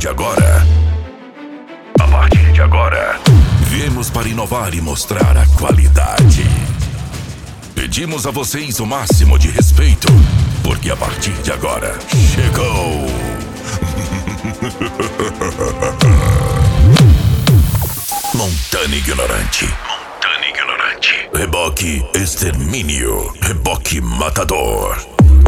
de agora, viemos para inovar e mostrar a qualidade. Pedimos a vocês o máximo de respeito, porque a partir de agora chegou Montana Ignorante. Reboque Extermínio. Reboque Matador.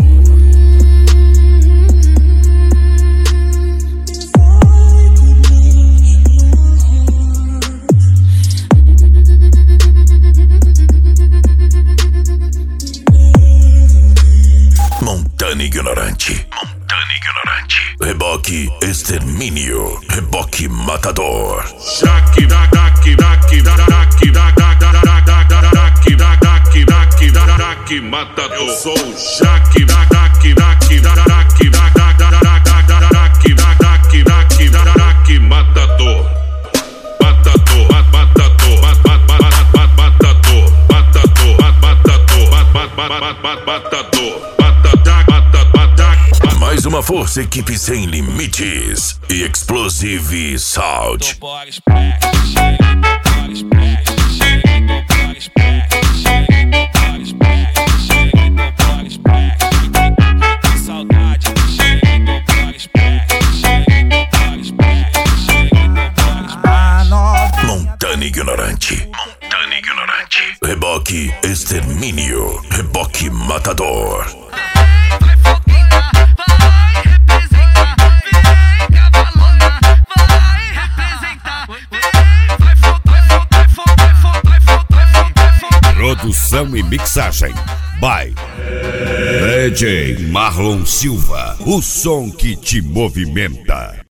Montana Ignorante. Reboque Extermínio. Reboque Matador. Matador. Eu sou o matador. Mais uma força, equipe sem limites e Explosive Sound. Montana Ignorante. Reboque Extermínio. Reboque Matador. Produção e mixagem by DJ Marlon Silva, o som que te movimenta.